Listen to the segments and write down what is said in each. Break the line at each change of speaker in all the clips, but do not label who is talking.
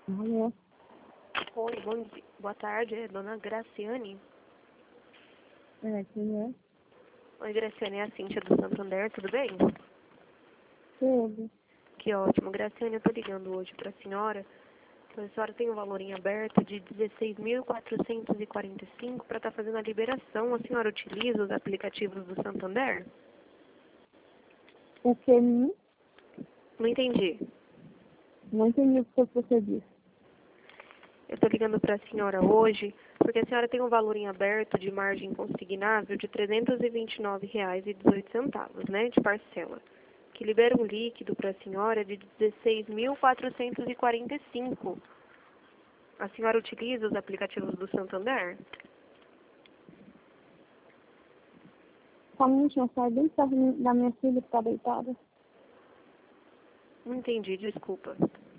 Alô?
Oi, bom dia. Boa tarde, é dona Graciane.
Quem é?
Oi, Graciane, é a Cíntia do Santander, tudo bem?
Tudo.
Que ótimo. Graciane, eu tô ligando hoje pra senhora. A senhora tem um valor em aberto de 16.445 para estar fazendo a liberação. A senhora utiliza os aplicativos do Santander?
O que? Não
Não entendi.
entendi o que você disse.
Eu estou ligando para a senhora hoje porque a senhora tem um valor em aberto de margem consignável de R$ 329,18, né, de parcela, que libera um líquido para a senhora de 16.445. A senhora utiliza os aplicativos do Santander?
Só um minutinho, sai bem perto da minha filha que tá deitada.
Não entendi, desculpa.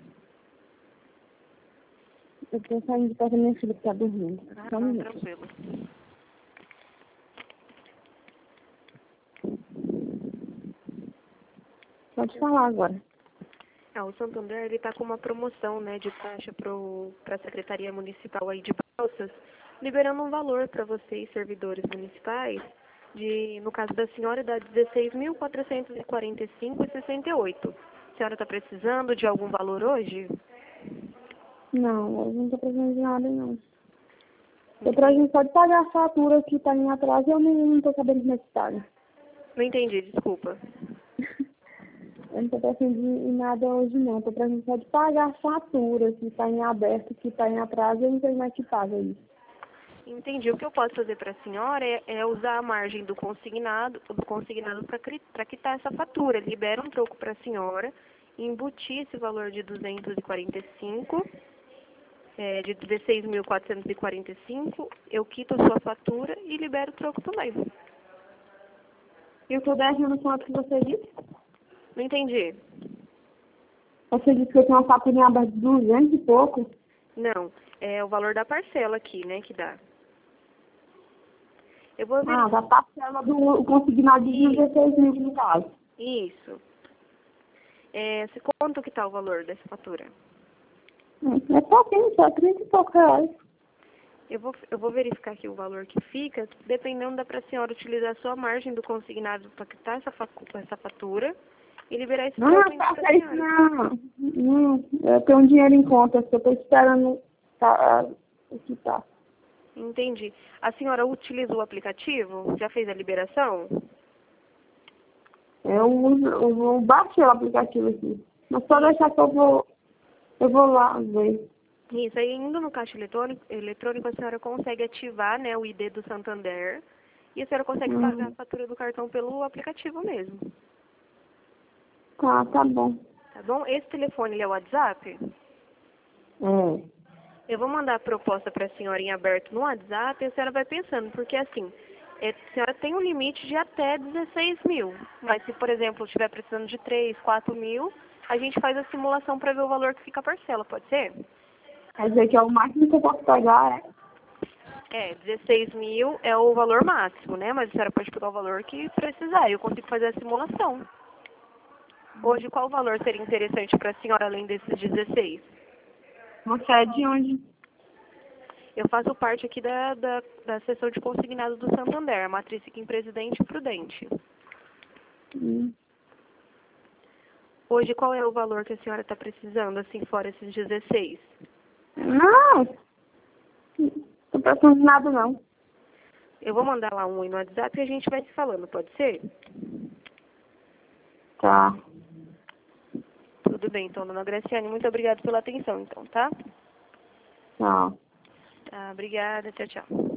Eu tô saindo de perto da minha filha que tá dormindo. Só um
Não,
minuto.
tranquilo.
Pode falar agora.
O Santander ele está com uma promoção, né, de taxa para a Secretaria Municipal aí de Balsas, liberando um valor para vocês, servidores municipais, no caso da senhora, dá R$ 16.445,68. A senhora está precisando de algum valor hoje?
Não, eu não tô precisando de nada, não. Depois a gente pode pagar a fatura que tá em atraso e eu não tô sabendo como é que paga.
Não entendi, desculpa.
Eu não tô precisando de nada hoje, não. Tô precisando só de pagar a fatura que tá em aberto, que tá em atraso e eu não sei como é que paga isso.
Entendi. O que eu posso fazer para a senhora é usar a margem do consignado para quitar essa fatura. Libera um troco para a senhora, embutir esse valor de 245, de 16.445, eu quito a sua fatura e libero o troco também.
E eu tô devendo quanto que você disse?
Não entendi.
Você disse que eu tenho uma fatura em aberto de 200 e pouco.
Não, é o valor da parcela aqui, né, que dá. Eu vou ver.
Ah, da parcela do consignado de 16 mil, no caso.
Isso. Quanto que tá o valor dessa fatura?
É pouquinho, só 30 e poucos reais.
Eu vou verificar aqui o valor que fica, dependendo da para a senhora utilizar a sua margem do consignado para quitar essa fatura e liberar esse
Não,
troco para a
faça isso
senhora.
não. Eu tenho um dinheiro em conta, que eu tô esperando o que tá.
Entendi. A senhora utiliza o aplicativo? Já fez a liberação?
Eu baixei o aplicativo aqui. Mas só deixar que eu vou lá ver.
Isso, aí indo no caixa eletrônico a senhora consegue ativar, né, o ID do Santander e a senhora consegue pagar a fatura do cartão pelo aplicativo mesmo.
Tá bom.
Tá bom? Esse telefone ele é o WhatsApp?
É.
Eu vou mandar a proposta para a senhora em aberto no WhatsApp e a senhora vai pensando, porque assim, a senhora tem um limite de até 16 mil, mas se, por exemplo, estiver precisando de 3, 4 mil, a gente faz a simulação para ver o valor que fica a parcela, pode ser?
Quer dizer que é o máximo que eu posso pegar, é?
16 mil é o valor máximo, né? Mas a senhora pode pegar o valor que precisar, eu consigo fazer a simulação. Hoje, qual valor seria interessante para a senhora além desses 16?
Você é de onde?
Eu faço parte aqui da seção de consignado do Santander, a matriz fica em Presidente e Prudente. Hoje, qual é o valor que a senhora está precisando, assim, fora esses 16?
Não tô precisando de nada, não.
Eu vou mandar lá um oi no WhatsApp e a gente vai se falando, pode ser?
Tá.
Tudo bem, então, dona Graciane, muito obrigada pela atenção, então, tá?
Tchau.
Tá, obrigada, tchau, tchau.